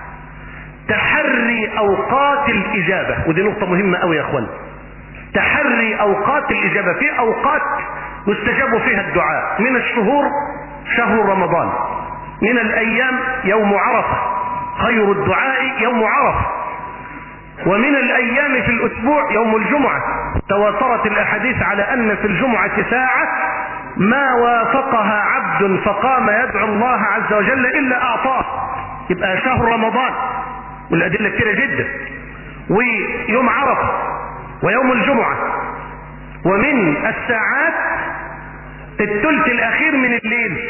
تحري أوقات الإجابة، ودي نقطة مهمة أوي يا أخوان. تحري أوقات الإجابة، في أوقات يستجاب فيها الدعاء. من الشهور شهر رمضان، من الأيام يوم عرفة، خير الدعاء يوم عرفة. ومن الأيام في الأسبوع يوم الجمعة، تواترت الأحاديث على أن في الجمعة ساعة ما وافقها عبد فقام يدعو الله عز وجل إلا أعطاه. يبقى شهر رمضان والأدلة كثيرة جدا، ويوم عرفة ويوم الجمعة. ومن الساعات الثلث الأخير من الليل،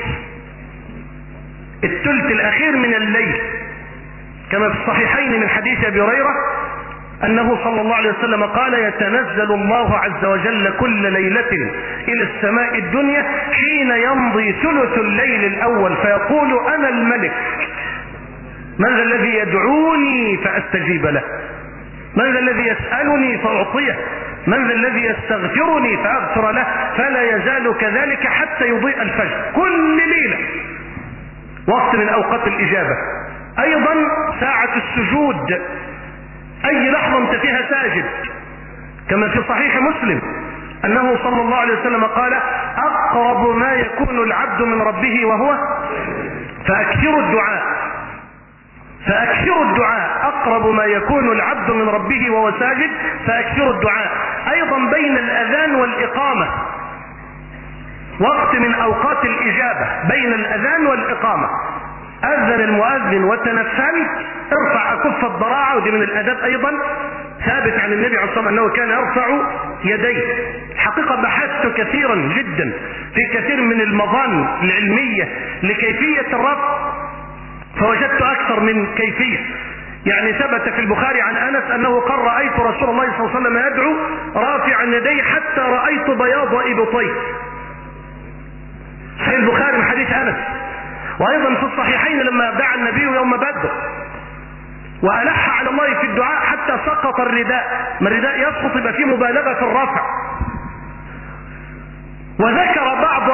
الثلث الأخير من الليل، كما في الصحيحين من حديث أبي هريرة أنه صلى الله عليه وسلم قال: يتنزل الله عز وجل كل ليلة إلى السماء الدنيا حين يمضي ثلث الليل الأول فيقول: أنا الملك، من ذا الذي يدعوني فأستجيب له؟ من ذا الذي يسألني فأعطيه؟ من ذا الذي يستغفرني فأغفر له؟ فلا يزال كذلك حتى يضيء الفجر. كل ليلة وقت من أوقات الإجابة. أيضا ساعة السجود، أي لحظة أنت فيها ساجد، كما في صحيح مسلم أنه صلى الله عليه وسلم قال: أقرب ما يكون العبد من ربه وهو فأكثروا الدعاء، أقرب ما يكون العبد من ربه وهو ساجد فأكثروا الدعاء. أيضا بين الأذان والإقامة وقت من أوقات الإجابة، بين الأذان والإقامة. أذن المؤذن وتنفلت ارفع أكف الضراعة، ودي من الأداب أيضا ثابت عن النبي عليه الصلاة والسلام أنه كان يرفع يديه. حقيقة بحثت كثيرا جدا في كثير من المظان العلمية لكيفية الرفع، فوجدت أكثر من كيفية. يعني ثبت في البخاري عن أنس أنه قال: رأيت رسول الله صلى الله عليه وسلم يدعو رافعا يديه حتى رأيت بياض إبطيه. في البخاري من حديث أنس. وأيضا في الصحيحين لما دعا النبي يوم بدر وألح على الله في الدعاء حتى سقط الرداء، ما الرداء يسقط يبقى فيه مبالغة في الرفع. وذكر بعض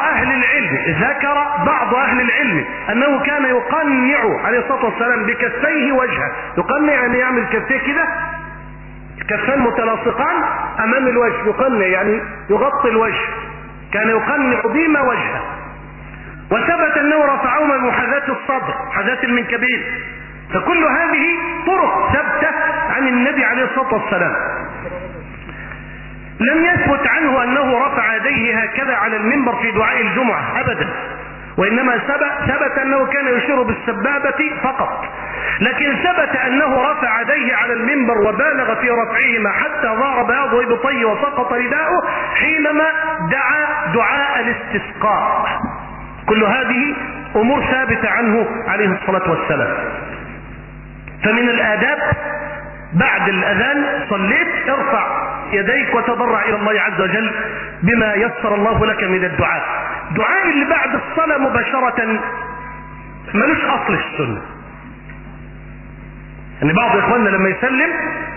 أهل العلم أنه كان يقنع عليه الصلاة والسلام بكفيه وجهه. يقنع يعني يعمل كفيه كده، الكفان متلاصقان أمام الوجه، يقنع يعني يغطي الوجه، كان يقنع بما وجهه. وثبت أنه رفعهما بمحاذاة الصدر، محاذاة المنكبين. فكل هذه طرق ثابتة عن النبي عليه الصلاة والسلام. لم يثبت عنه أنه رفع يديه هكذا على المنبر في دعاء الجمعة أبدا، وإنما ثبت أنه كان يشير بالسبابة فقط. لكن ثبت أنه رفع يديه على المنبر وبالغ في رفعهما حتى ظهر بياض إبطيه وسقط رداؤه حينما دعا دعاء الاستسقاء. كل هذه أمور ثابتة عنه عليه الصلاة والسلام. فمن الآداب بعد الأذان صليت ارفع يديك وتضرع إلى الله عز وجل بما يسر الله لك من الدعاء. دعاء اللي بعد الصلاة مباشرة ملوش أصل في السنة. يعني بعض إخواننا لما يسلم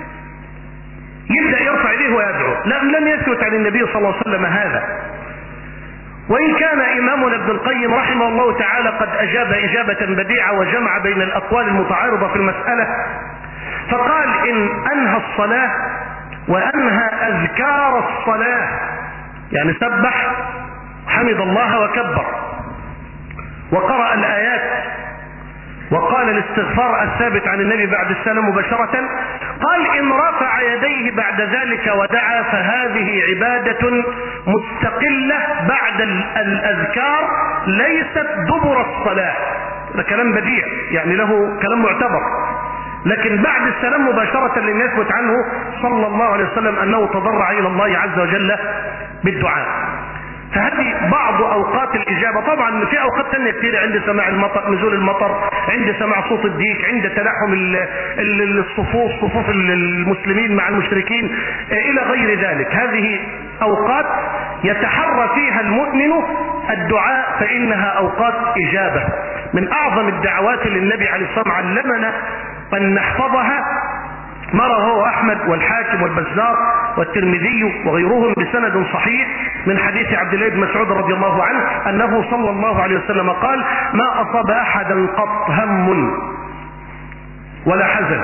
يبدأ يرفع يديه ويدعو، لم يثبت عن النبي صلى الله عليه وسلم هذا. وإن كان إمامنا ابن القيم رحمه الله تعالى قد أجاب إجابة بديعة وجمع بين الأقوال المتعارضة في المسألة، فقال: إن أنهى الصلاة وأنهى أذكار الصلاة، يعني سبح حمد الله وكبر وقرأ الآيات وقال الاستغفار الثابت عن النبي بعد السلام مباشرة، قال: إن رفع يديه بعد ذلك ودعا فهذه عبادة مستقلة بعد الأذكار ليست دبر الصلاة. هذا كلام بديع، يعني له كلام معتبر. لكن بعد السلام مباشرة لم يثبت عنه صلى الله عليه وسلم أنه تضرع إلى الله عز وجل بالدعاء. فهذه بعض أوقات الإجابة. طبعا في أوقات ثانية كثيرة، عند سماع المطر، نزول المطر، عند سماع صوت الديك، عند تلاحم صفوف المسلمين مع المشركين إلى غير ذلك. هذه أوقات يتحرى فيها المؤمن الدعاء، فإنها أوقات إجابة. من أعظم الدعوات اللي النبي عليه الصلاة والسلام علمنا أن نحفظها، ما رواه أحمد والحاكم والبزار والترمذي وغيرهم بسند صحيح من حديث عبد الله بن مسعود رضي الله عنه أنه صلى الله عليه وسلم قال: ما أصاب أحدا قط هم ولا حزن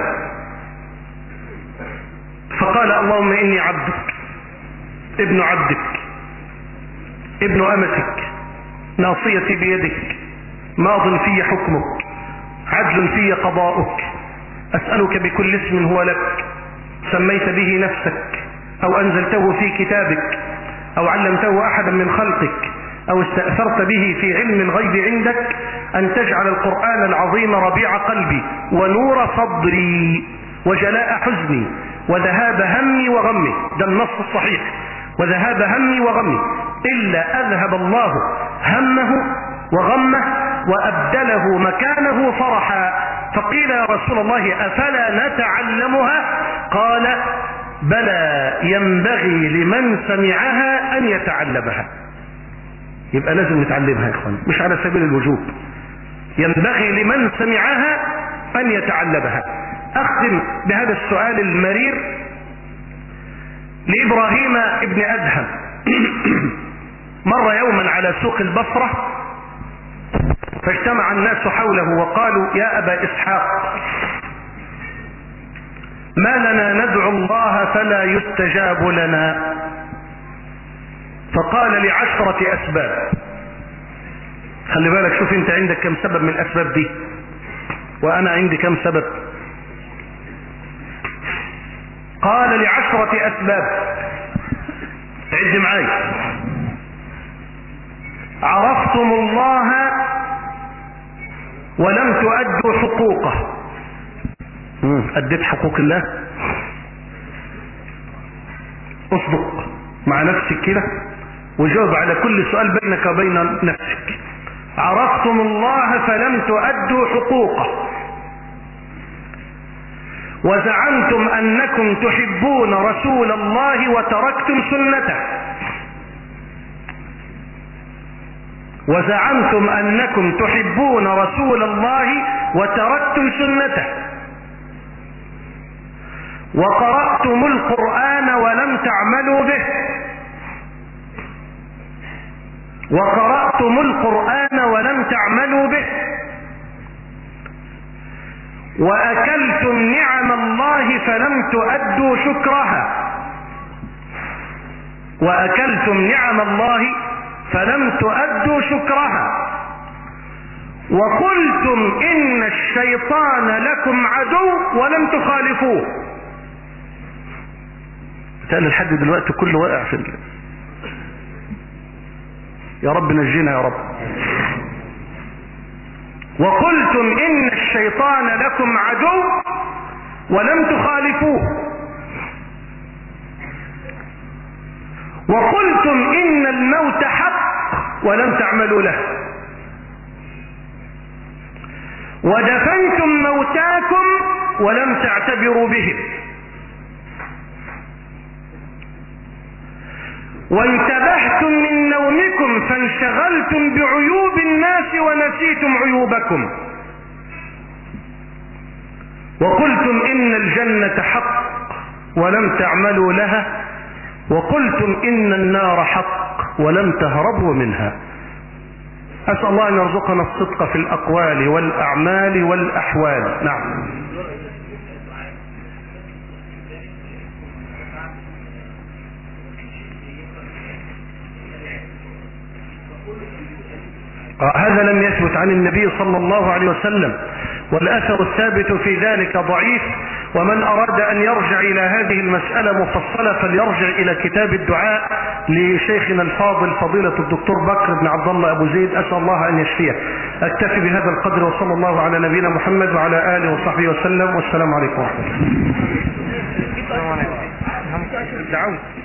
فقال اللهم إني عبدك ابن عبدك ابن أمتك ناصيتي بيدك ماض في حكمك عدل في قضاؤك أسألك بكل اسم هو لك سميت به نفسك أو أنزلته في كتابك أو علمته أحدا من خلقك أو استأثرت به في علم الغيب عندك أن تجعل القرآن العظيم ربيع قلبي ونور صدري وجلاء حزني وذهاب همي وغمي. ده النص الصحيح: وذهاب همي وغمي، إلا أذهب الله همه وغمه وأبدله مكانه فرحا. فقيل يا رسول الله أفلا نتعلمها؟ قال: بلى، ينبغي لمن سمعها أن يتعلمها. يبقى لازم نتعلمها يا إخوان، مش على سبيل الوجوب، ينبغي لمن سمعها أن يتعلمها. أختم بهذا السؤال المرير لإبراهيم ابن أدهم. مر يوما على سوق البصرة فاجتمع الناس حوله وقالوا: يا أبا إسحاق، ما لنا ندعو الله فلا يستجاب لنا؟ فقال: ل10 أسباب. خلي بالك، شوف انت عندك كم سبب من الأسباب دي وأنا عندي كم سبب. قال: ل10 أسباب. عد معي: عرفتم الله ولم تؤدوا حقوقه. أديت حقوق الله؟ اصدق مع نفسك كده وجاوب على كل سؤال بينك وبين نفسك. عرفتم الله فلم تؤدوا حقوقه، وزعمتم أنكم تحبون رسول الله وتركتم سنته، وزعمتم أنكم تحبون رسول الله وتركتم سنته، وقرأتم القرآن ولم تعملوا به، وقرأتم القرآن ولم تعملوا به، وأكلتم نعم الله فلم تؤدوا شكرها، وأكلتم نعم الله فلم تؤدوا شكرها، وقلتم إن الشيطان لكم عدو ولم تخالفوه. تقال لحد دلوقتي كله واقع في يا رب نجينا يا رب. وقلتم إن الشيطان لكم عدو ولم تخالفوه، وقلتم إن الموت حق ولم تعملوا له، ودفنتم موتاكم ولم تعتبروا بهم، وانتبهتم من نومكم فانشغلتم بعيوب الناس ونسيتم عيوبكم، وقلتم إن الجنة حق ولم تعملوا لها، وقلتم إن النار حق ولم تهربوا منها. أسأل الله أن يرزقنا الصدق في الأقوال والأعمال والأحوال. نعم. هذا لم يثبت عن النبي صلى الله عليه وسلم، والأثر الثابت في ذلك ضعيف. ومن أراد أن يرجع إلى هذه المسألة مفصلة فليرجع إلى كتاب الدعاء لشيخنا الفاضل فضيلة الدكتور بكر بن عبد الله أبو زيد، أسأل الله أن يشفيه. أكتفي بهذا القدر، وصلى الله على نبينا محمد وعلى آله وصحبه وسلم، والسلام عليكم ورحمة الله.